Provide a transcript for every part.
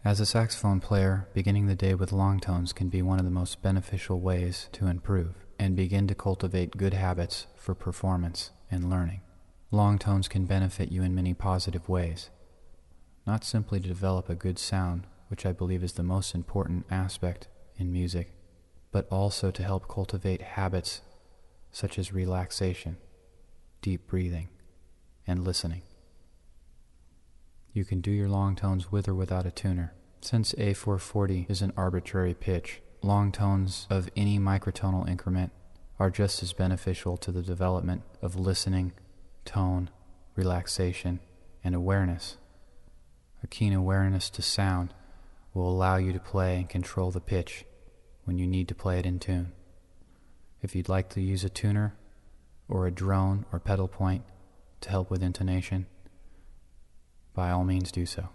As a saxophone player, beginning the day with long tones can be one of the most beneficial ways to improve and begin to cultivate good habits for performance and learning. Long tones can benefit you in many positive ways, not simply to develop a good sound, which I believe is the most important aspect in music, but also to help cultivate habits such as relaxation, deep breathing, and listening. You can do your long tones with or without a tuner. Since A440 is an arbitrary pitch, long tones of any microtonal increment are just as beneficial to the development of listening, tone, relaxation, and awareness. A keen awareness to sound will allow you to play and control the pitch when you need to play it in tune. If you'd like to use a tuner or a drone or pedal point to help with intonation, by all means do so.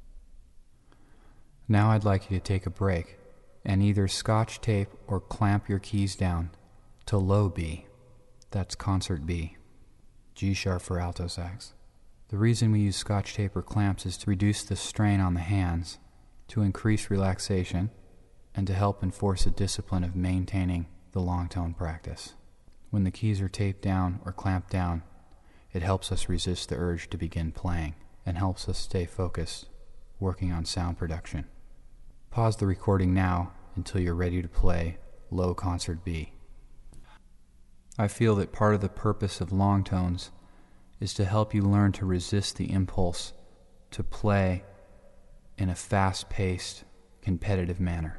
Now I'd like you to take a break and either scotch tape or clamp your keys down to low B. That's concert B. G sharp for alto sax. The reason we use scotch tape or clamps is to reduce the strain on the hands, to increase relaxation, and to help enforce a discipline of maintaining the long tone practice. When the keys are taped down or clamped down, it helps us resist the urge to begin playing and helps us stay focused, working on sound production. Pause the recording now until you're ready to play low concert B. I feel that part of the purpose of long tones is to help you learn to resist the impulse to play in a fast-paced, competitive manner.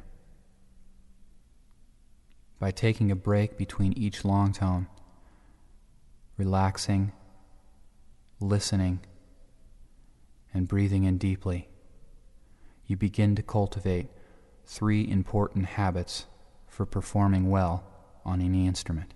By taking a break between each long tone, relaxing, listening, and breathing in deeply, you begin to cultivate 3 important habits for performing well on any instrument.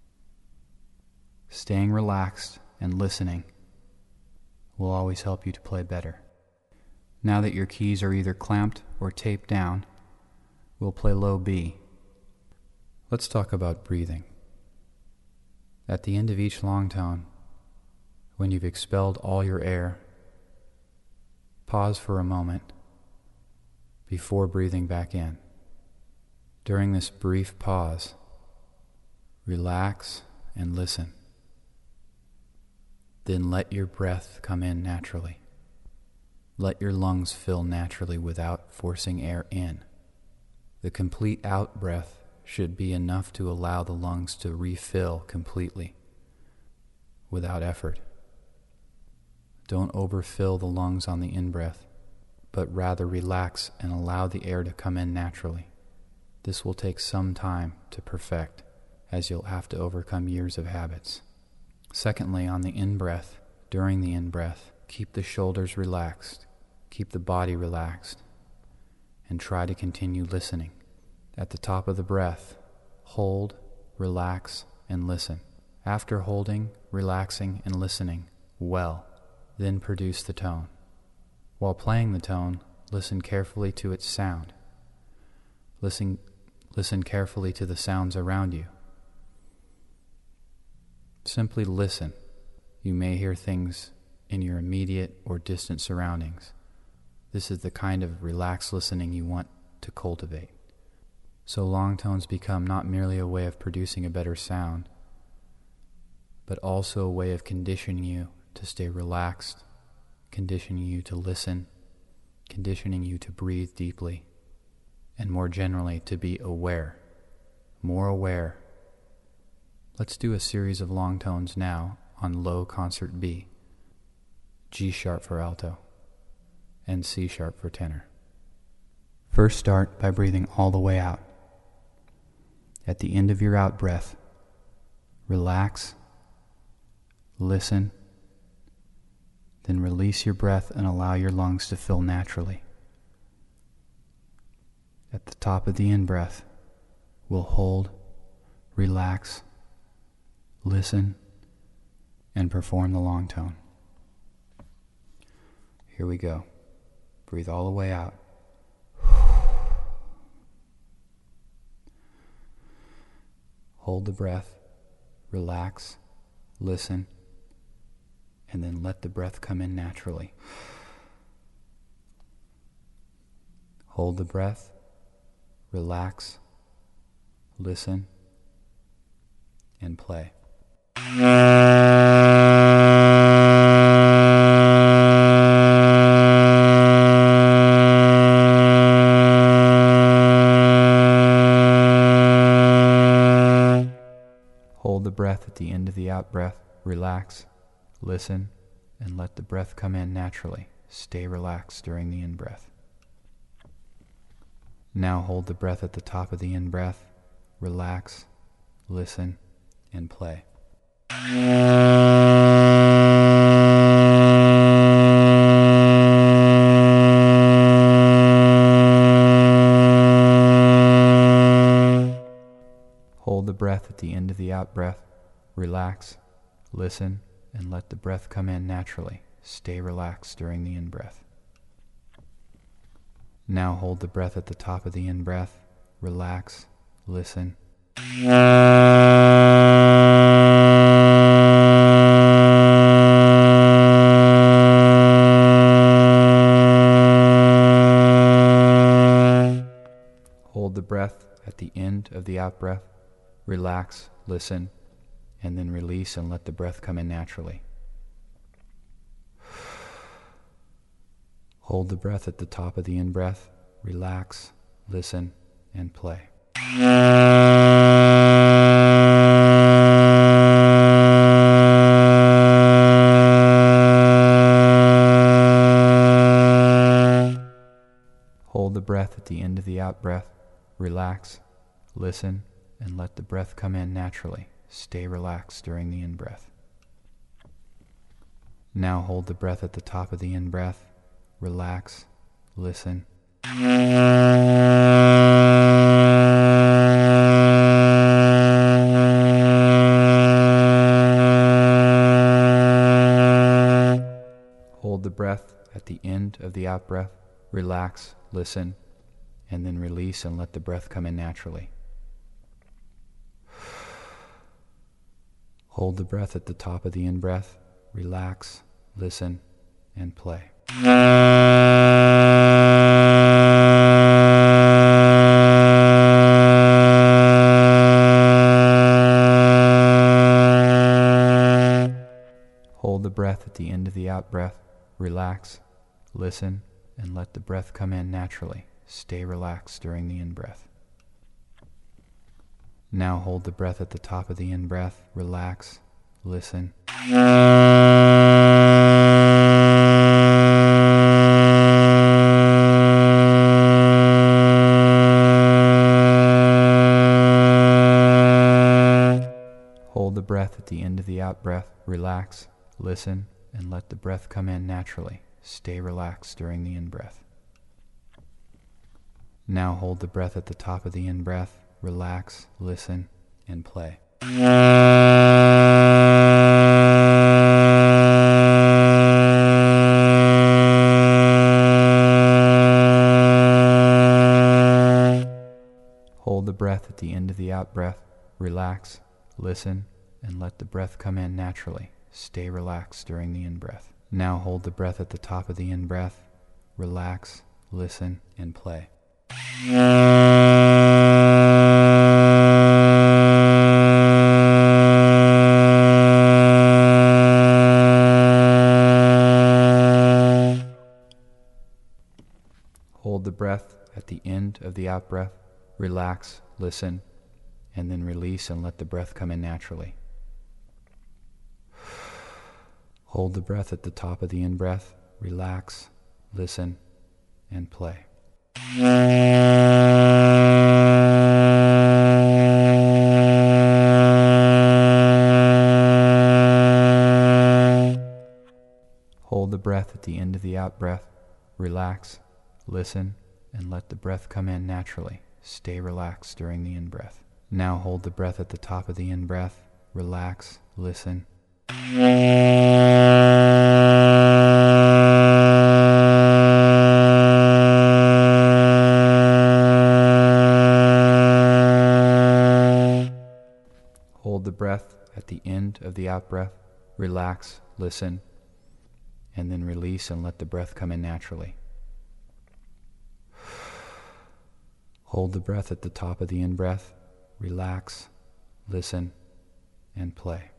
Staying relaxed and listening will always help you to play better. Now that your keys are either clamped or taped down, we'll play low B. Let's talk about breathing. At the end of each long tone, when you've expelled all your air, pause for a moment before breathing back in. During this brief pause, relax and listen. Then let your breath come in naturally. Let your lungs fill naturally without forcing air in. The complete out breath should be enough to allow the lungs to refill completely without effort. Don't overfill the lungs on the in-breath, but rather relax and allow the air to come in naturally. This will take some time to perfect, as you'll have to overcome years of habits. Secondly, on the in-breath, during the in-breath, keep the shoulders relaxed, keep the body relaxed, and try to continue listening. At the top of the breath, hold, relax, and listen. After holding, relaxing, and listening well, then produce the tone. While playing the tone, listen carefully to its sound. Listen carefully to the sounds around you. Simply listen. You may hear things in your immediate or distant surroundings. This is the kind of relaxed listening you want to cultivate. So long tones become not merely a way of producing a better sound, but also a way of conditioning you to stay relaxed, conditioning you to listen, conditioning you to breathe deeply, and more generally to be aware, more aware. Let's do a series of long tones now on low concert B, G sharp for alto, and C sharp for tenor. First start by breathing all the way out. At the end of your out breath, relax, listen, then release your breath and allow your lungs to fill naturally. At the top of the in-breath, we'll hold, relax, listen, and perform the long tone. Here we go. Breathe all the way out. Hold the breath, relax, listen, and then let the breath come in naturally. Hold the breath, relax, listen, and play. Hold the breath at the end of the out-breath, relax, listen, and let the breath come in naturally. Stay relaxed during the in-breath. Now hold the breath at the top of the in-breath, relax, listen, and play. Hold the breath at the end of the out-breath, relax, listen, and let the breath come in naturally. Stay relaxed during the in-breath. Now hold the breath at the top of the in-breath, relax, listen. Hold the breath at the end of the out-breath, relax, listen, and then release and let the breath come in naturally. Hold the breath at the top of the in-breath, relax, listen, and play. Hold the breath at the end of the out-breath, relax, listen, and let the breath come in naturally. Stay relaxed during the in-breath. Now hold the breath at the top of the in-breath, relax, listen. Hold the breath at the end of the out-breath, relax, listen, and then release and let the breath come in naturally. Hold the breath at the top of the in-breath, relax, listen, and play. Hold the breath at the end of the out-breath, relax, listen, and let the breath come in naturally. Stay relaxed during the in-breath. Now hold the breath at the top of the in-breath, relax, listen. Hold the breath at the end of the out-breath, relax, listen, and let the breath come in naturally. Stay relaxed during the in-breath. Now hold the breath at the top of the in-breath, relax, listen, and play. Hold the breath at the end of the out-breath, relax, listen, and let the breath come in naturally. Stay relaxed during the in-breath. Now hold the breath at the top of the in-breath, relax, listen, and play. Hold the breath at the end of the out-breath, relax, listen, and then release and let the breath come in naturally. Now hold the breath at the top of the in-breath, relax, listen, and play. Hold the breath at the end of the out-breath, relax, listen, and then release and let the breath come in naturally. Hold the breath at the end of the out-breath, relax, listen, and then release and let the breath come in naturally. Hold the breath at the top of the in-breath, relax, listen, and play. Hold the breath at the end of the out-breath, relax, listen, and let the breath come in naturally. Stay relaxed during the in-breath. Now hold the breath at the top of the in-breath, relax, listen. Hold the breath at the end of the out-breath, relax, listen, and then release and let the breath come in naturally. Hold the breath at the top of the in-breath, relax, listen, and play.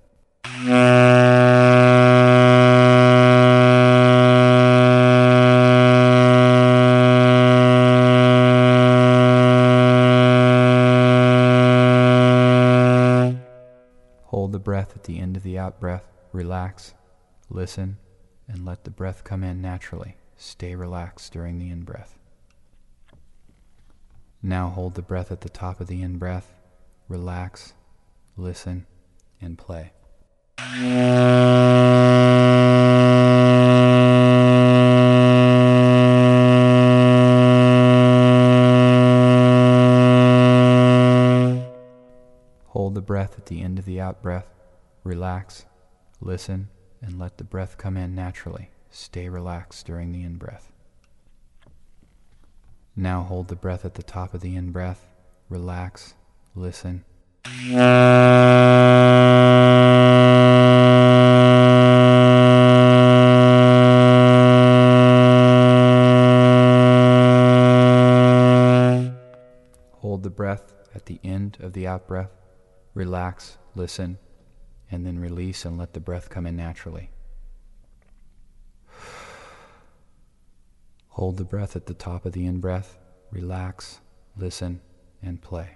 Hold the breath at the end of the out-breath, relax, listen, and let the breath come in naturally. Stay relaxed during the in-breath. Now hold the breath at the top of the in-breath, relax, listen, and play. Hold the breath at the end of the out-breath, relax, listen, and let the breath come in naturally. Stay relaxed during the in-breath. Now hold the breath at the top of the in-breath, relax, listen. Hold the breath at the end of the out-breath, relax, listen, and then release and let the breath come in naturally. Hold the breath at the top of the in-breath, relax, listen, and play.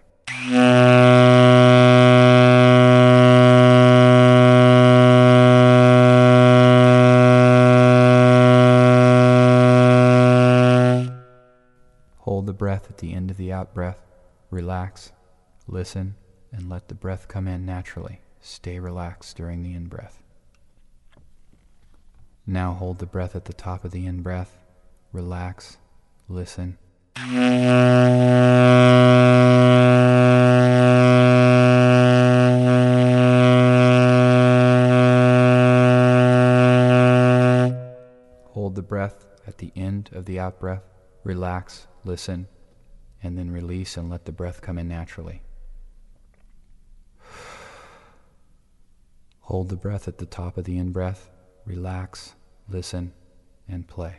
Hold the breath at the end of the out-breath, relax, listen, and let the breath come in naturally. Stay relaxed during the in-breath. Now hold the breath at the top of the in-breath, relax, listen. Hold the breath at the end of the out-breath, relax, listen, and then release and let the breath come in naturally. Hold the breath at the top of the in-breath, relax, listen, and play.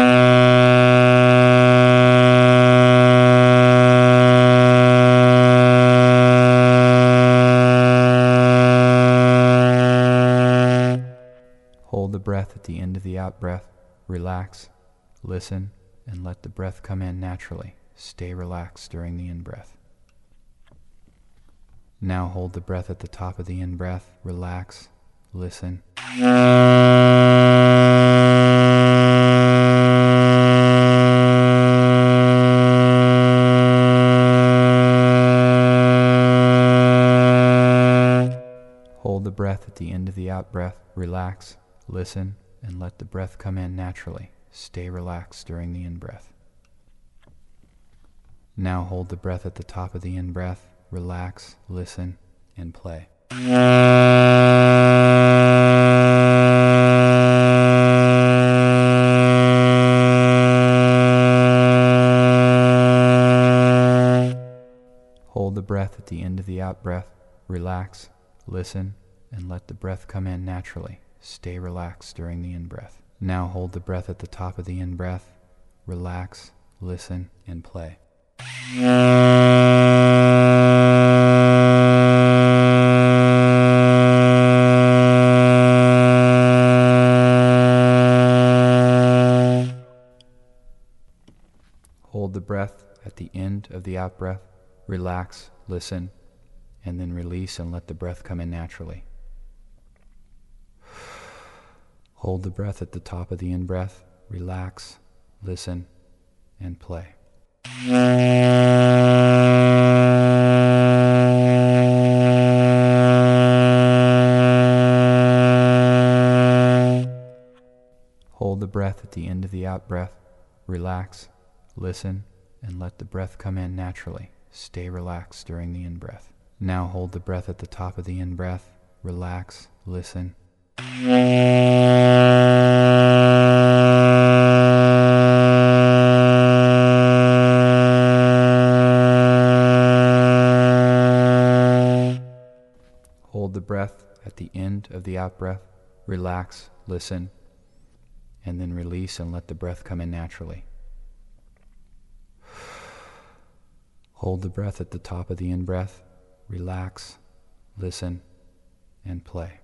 Hold the breath at the end of the out-breath, relax, listen, and let the breath come in naturally. Stay relaxed during the in-breath. Now hold the breath at the top of the in-breath, relax, listen. Hold the breath at the end of the out-breath, relax, listen, and let the breath come in naturally. Stay relaxed during the in-breath. Now hold the breath at the top of the in-breath, relax, listen, and play. Hold the breath at the end of the out-breath, relax, listen, and let the breath come in naturally. Stay relaxed during the in-breath. Now hold the breath at the top of the in-breath, relax, listen, and play. Hold the breath at the end of the out-breath, relax, listen, and then release and let the breath come in naturally. Hold the breath at the top of the in-breath, relax, listen, and play. Hold the breath at the end of the out-breath, relax, listen, and let the breath come in naturally. Stay relaxed during the in-breath. Now hold the breath at the top of the in-breath, relax, listen. Hold the breath at the end of the out-breath, relax, listen, and then release and let the breath come in naturally. Hold the breath at the top of the in-breath, relax, listen, and play.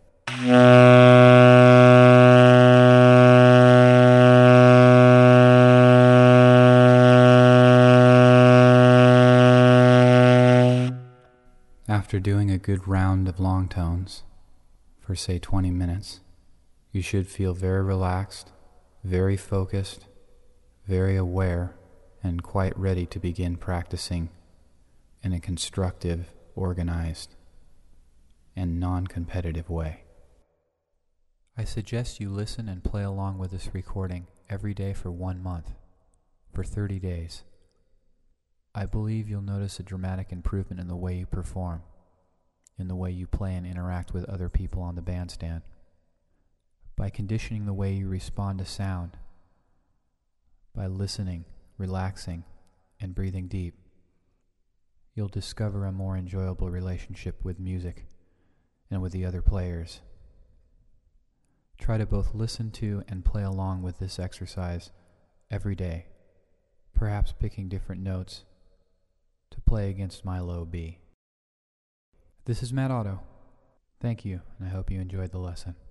After doing a good round of long tones, for say 20 minutes, you should feel very relaxed, very focused, very aware, and quite ready to begin practicing in a constructive, organized, and non-competitive way. I suggest you listen and play along with this recording every day for 1 month, for 30 days. I believe you'll notice a dramatic improvement in the way you perform, in the way you play and interact with other people on the bandstand. By conditioning the way you respond to sound, by listening, relaxing, and breathing deep, you'll discover a more enjoyable relationship with music and with the other players. Try to both listen to and play along with this exercise every day, perhaps picking different notes to play against my low B. This is Matt Otto. Thank you, and I hope you enjoyed the lesson.